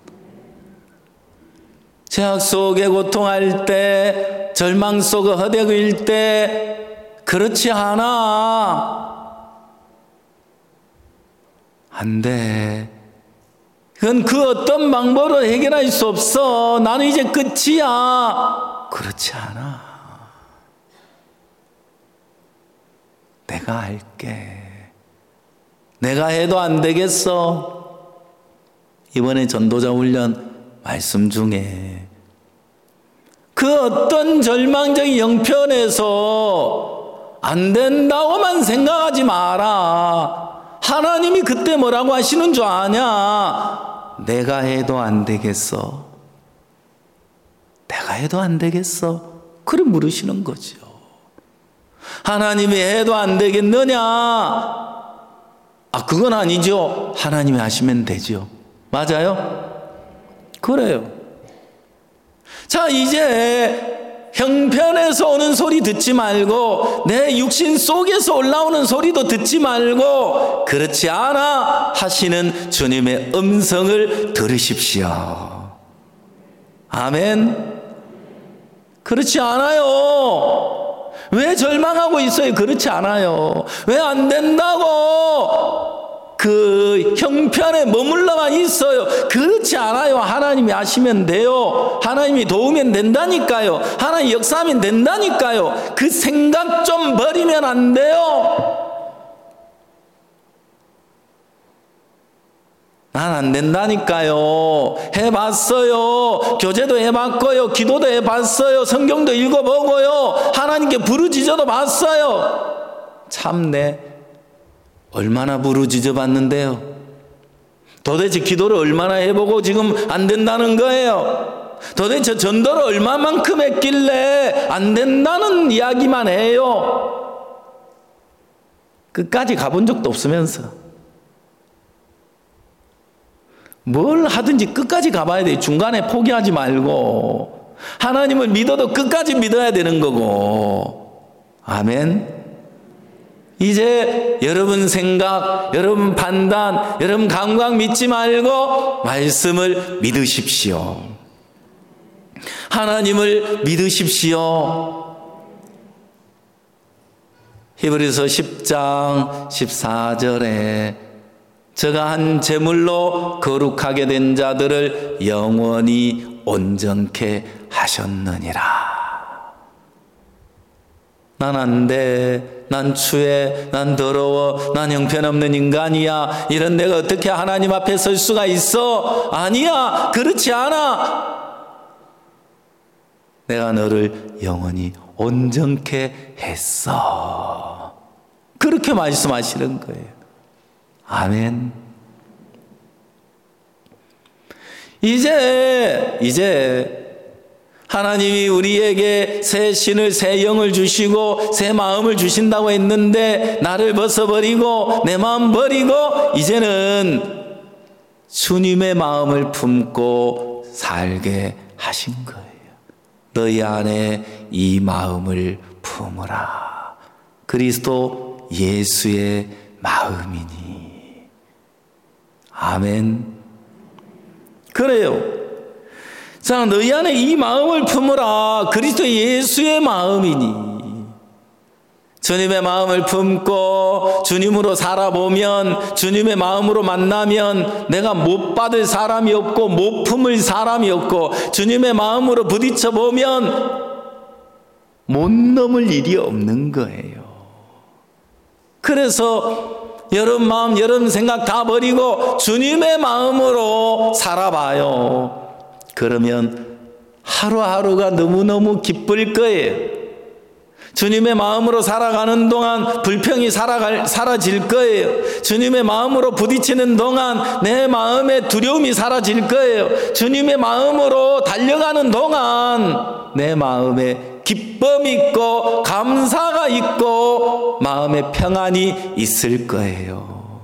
죄악 속에 고통할 때, 절망 속에 허덕일 때 그렇지 않아. 안 돼. 그건 그 어떤 방법으로 해결할 수 없어. 나는 이제 끝이야. 그렇지 않아. 내가 할게. 내가 해도 안 되겠어. 이번에 전도자 훈련 말씀 중에 그 어떤 절망적인 형편에서 안 된다고만 생각하지 마라. 하나님이 그때 뭐라고 하시는 줄 아냐? 내가 해도 안 되겠어. 내가 해도 안 되겠어. 그래 물으시는 거죠. 하나님이 해도 안 되겠느냐? 아, 그건 아니죠. 하나님이 하시면 되죠. 맞아요? 그래요. 자, 이제 형편에서 오는 소리 듣지 말고 내 육신 속에서 올라오는 소리도 듣지 말고 그렇지 않아 하시는 주님의 음성을 들으십시오. 아멘. 그렇지 않아요. 왜 절망하고 있어요? 그렇지 않아요. 왜 안 된다고 그 형편에 머물러만 있어요? 그렇지 않아요. 하나님이 하시면 돼요. 하나님이 도우면 된다니까요. 하나님 역사하면 된다니까요. 그 생각 좀 버리면 안 돼요. 난 안 된다니까요. 해봤어요. 교제도 해봤고요. 기도도 해봤어요. 성경도 읽어보고요. 하나님께 부르짖어도 봤어요. 참내 얼마나 부르짖어 봤는데요. 도대체 기도를 얼마나 해보고 지금 안 된다는 거예요. 도대체 전도를 얼마만큼 했길래 안 된다는 이야기만 해요. 끝까지 가본 적도 없으면서. 뭘 하든지 끝까지 가봐야 돼요. 중간에 포기하지 말고. 하나님을 믿어도 끝까지 믿어야 되는 거고. 아멘. 이제 여러분 생각, 여러분 판단, 여러분 감각 믿지 말고 말씀을 믿으십시오. 하나님을 믿으십시오. 히브리서 십 장 십사 절에 저가 한 제물로 거룩하게 된 자들을 영원히 온전케 하셨느니라. 난 안 돼. 난 추해. 난 더러워. 난 형편없는 인간이야. 이런 내가 어떻게 하나님 앞에 설 수가 있어? 아니야. 그렇지 않아. 내가 너를 영원히 온전케 했어. 그렇게 말씀하시는 거예요. 아멘. 이제 이제 하나님이 우리에게 새 신을 새 영을 주시고 새 마음을 주신다고 했는데 나를 벗어버리고 내 마음 버리고 이제는 주님의 마음을 품고 살게 하신 거예요. 너희 안에 이 마음을 품으라. 그리스도 예수의 마음이니. 아멘. 그래요. 자, 너희 안에 이 마음을 품으라. 그리스도 예수의 마음이니. 주님의 마음을 품고 주님으로 살아보면, 주님의 마음으로 만나면 내가 못 받을 사람이 없고 못 품을 사람이 없고, 주님의 마음으로 부딪혀 보면 못 넘을 일이 없는 거예요. 그래서 여러분 마음, 여러분 생각 다 버리고 주님의 마음으로 살아봐요. 그러면 하루하루가 너무너무 기쁠 거예요. 주님의 마음으로 살아가는 동안 불평이 살아갈, 사라질 거예요. 주님의 마음으로 부딪히는 동안 내 마음의 두려움이 사라질 거예요. 주님의 마음으로 달려가는 동안 내 마음에 기쁨이 있고 감사가 있고 마음의 평안이 있을 거예요.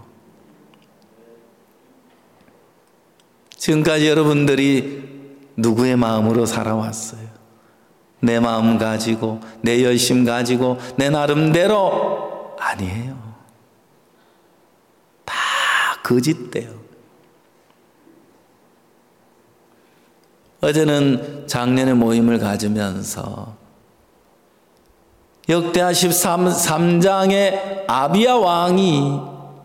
지금까지 여러분들이 누구의 마음으로 살아왔어요? 내 마음 가지고, 내 열심 가지고, 내 나름대로? 아니에요. 다 거짓돼요. 어제는 작년에 모임을 가지면서 역대하 십삼 장의 아비야 왕이,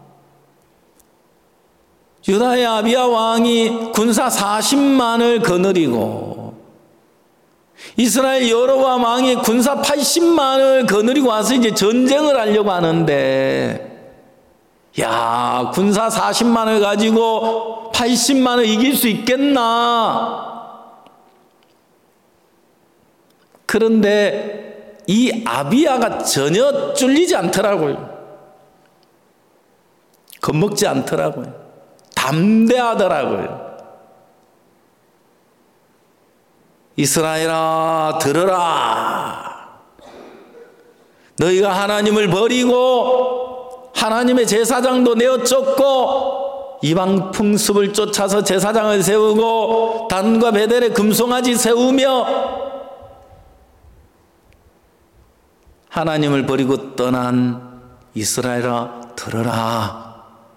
유다의 아비야 왕이 군사 사십만을 거느리고 이스라엘 여로보암 왕이 군사 팔십만을 거느리고 와서 이제 전쟁을 하려고 하는데, 야, 군사 사십만을 가지고 팔십만을 이길 수 있겠나? 그런데 이 아비야가 전혀 쫄리지 않더라고요. 겁먹지 않더라고요. 담대하더라고요. 이스라엘아, 들으라. 너희가 하나님을 버리고 하나님의 제사장도 내어쫓고 이방 풍습을 쫓아서 제사장을 세우고 단과 베델에 금송아지 세우며 하나님을 버리고 떠난 이스라엘아, 들으라.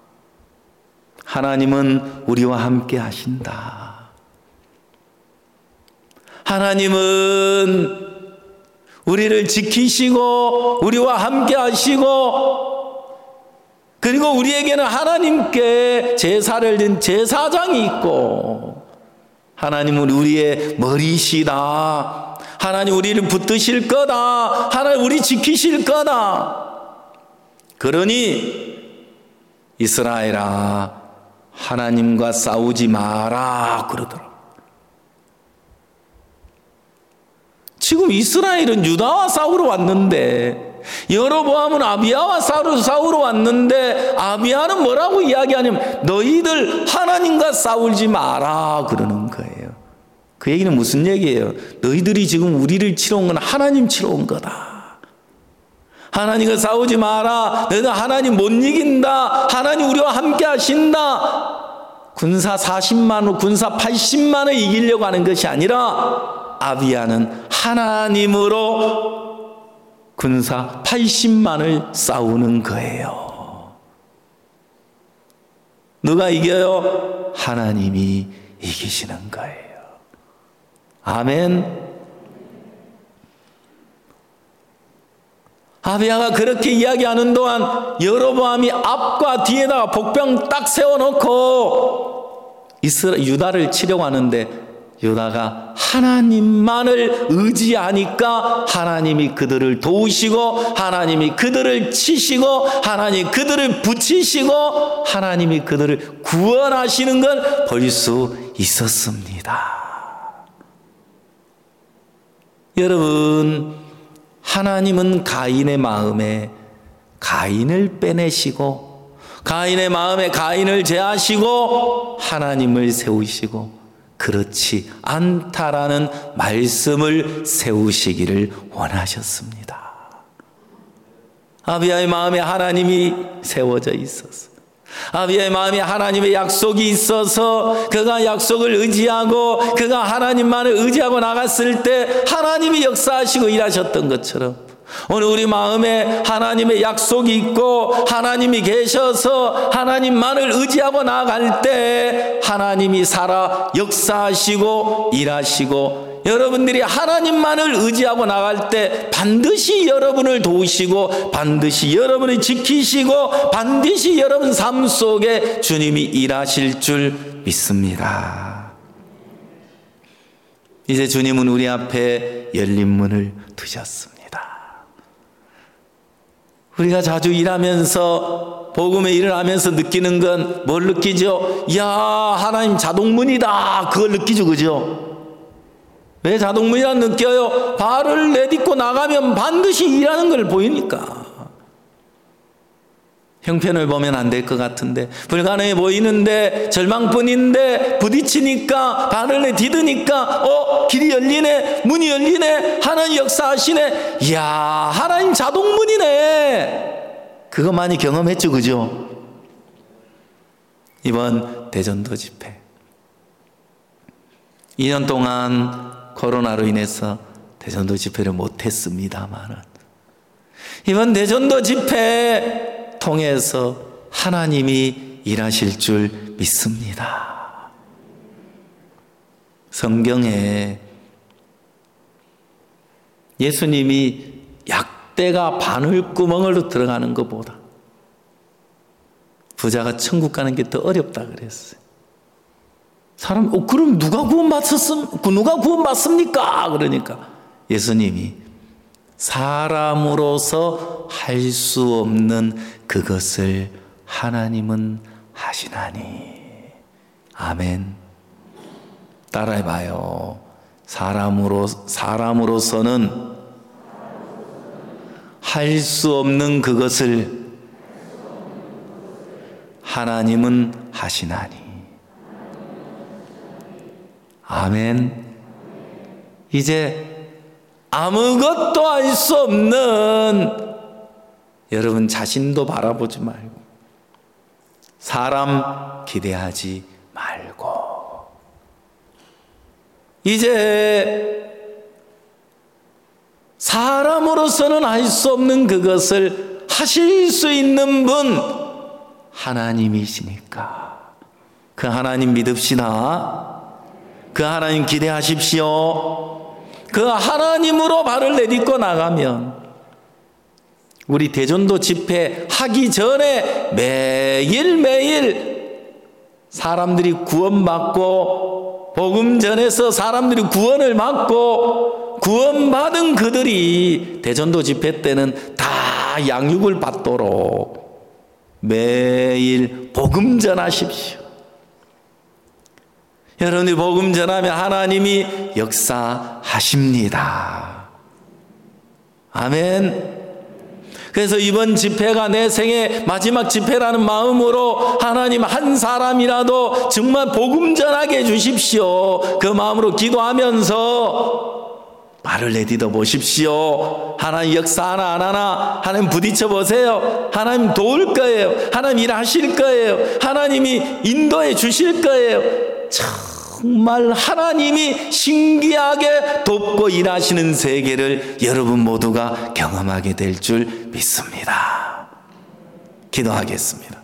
하나님은 우리와 함께 하신다. 하나님은 우리를 지키시고 우리와 함께 하시고, 그리고 우리에게는 하나님께 제사를 든 제사장이 있고, 하나님은 우리의 머리시다. 하나님 우리를 붙드실 거다. 하나님 우리 지키실 거다. 그러니 이스라엘아, 하나님과 싸우지 마라 그러더라고요. 지금 이스라엘은 유다와 싸우러 왔는데, 여로보암은 아비야와 싸우러 왔는데, 아비야는 뭐라고 이야기하냐면 너희들 하나님과 싸우지 마라 그러는 거예요. 그 얘기는 무슨 얘기예요? 너희들이 지금 우리를 치러 온 건 하나님 치러 온 거다. 하나님과 싸우지 마라. 너희들 하나님 못 이긴다. 하나님 우리와 함께 하신다. 군사 사십만, 군사 팔십만을 이기려고 하는 것이 아니라 아비야는 하나님으로 군사 팔십만을 싸우는 거예요. 누가 이겨요? 하나님이 이기시는 거예요. 아멘. 아비야가 그렇게 이야기하는 동안 여로보암이 앞과 뒤에다가 복병 딱 세워놓고 이스라엘 유다를 치려고 하는데, 유다가 하나님만을 의지하니까 하나님이 그들을 도우시고, 하나님이 그들을 치시고, 하나님이 그들을 붙이시고, 하나님이 그들을 구원하시는 걸 볼 수 있었습니다. 여러분, 하나님은 가인의 마음에 가인을 빼내시고, 가인의 마음에 가인을 제하시고, 하나님을 세우시고, 그렇지 않다라는 말씀을 세우시기를 원하셨습니다. 아비야의 마음에 하나님이 세워져 있었어. 아비야의 마음에 하나님의 약속이 있어서 그가 약속을 의지하고 그가 하나님만을 의지하고 나갔을 때 하나님이 역사하시고 일하셨던 것처럼, 오늘 우리 마음에 하나님의 약속이 있고 하나님이 계셔서 하나님만을 의지하고 나아갈 때 하나님이 살아 역사하시고 일하시고, 여러분들이 하나님만을 의지하고 나갈 때 반드시 여러분을 도우시고 반드시 여러분을 지키시고 반드시 여러분 삶 속에 주님이 일하실 줄 믿습니다. 이제 주님은 우리 앞에 열린 문을 두셨습니다. 우리가 자주 일하면서 복음의 일을 하면서 느끼는 건 뭘 느끼죠? 이야, 하나님 자동문이다. 그걸 느끼죠, 그죠? 왜 자동문이라 느껴요? 발을 내딛고 나가면 반드시 일하는 걸 보이니까. 형편을 보면 안 될 것 같은데, 불가능해 보이는데, 절망뿐인데 부딪히니까 발을 내딛으니까 어? 길이 열리네, 문이 열리네, 하나님 역사하시네. 이야, 하나님 자동문이네. 그거 많이 경험했죠, 그죠? 이번 대전도 집회 이 년 동안 코로나로 인해서 대전도 집회를 못했습니다만, 이번 대전도 집회 통해서 하나님이 일하실 줄 믿습니다. 성경에 예수님이 약대가 바늘구멍으로 들어가는 것보다 부자가 천국 가는 게 더 어렵다 그랬어요. 사람, 어, 그럼 누가 구원받았습, 누가 구원받습니까? 그러니까 예수님이 사람으로서 할 수 없는 그것을 하나님은 하시나니. 아멘. 따라해봐요. 사람으로, 사람으로서는 할 수 없는 그것을 하나님은 하시나니. 아멘. 이제 아무것도 할 수 없는 여러분 자신도 바라보지 말고 사람 기대하지 말고 이제 사람으로서는 할 수 없는 그것을 하실 수 있는 분 하나님이시니까 그 하나님 믿읍시다. 그 하나님 기대하십시오. 그 하나님으로 발을 내딛고 나가면 우리 대전도 집회 하기 전에 매일매일 사람들이 구원받고 복음 전해서 사람들이 구원을 받고 구원받은 그들이 대전도 집회 때는 다 양육을 받도록 매일 복음 전하십시오. 여러분이 복음 전하면 하나님이 역사하십니다. 아멘. 그래서 이번 집회가 내 생애 마지막 집회라는 마음으로 하나님 한 사람이라도 정말 복음 전하게 해주십시오. 그 마음으로 기도하면서 말을 내딛어 보십시오. 하나님 역사하나 안 하나 하나님 부딪혀 보세요. 하나님 도울 거예요. 하나님 일하실 거예요. 하나님이 인도해 주실 거예요. 정말 하나님이 신기하게 돕고 일하시는 세계를 여러분 모두가 경험하게 될 줄 믿습니다. 기도하겠습니다.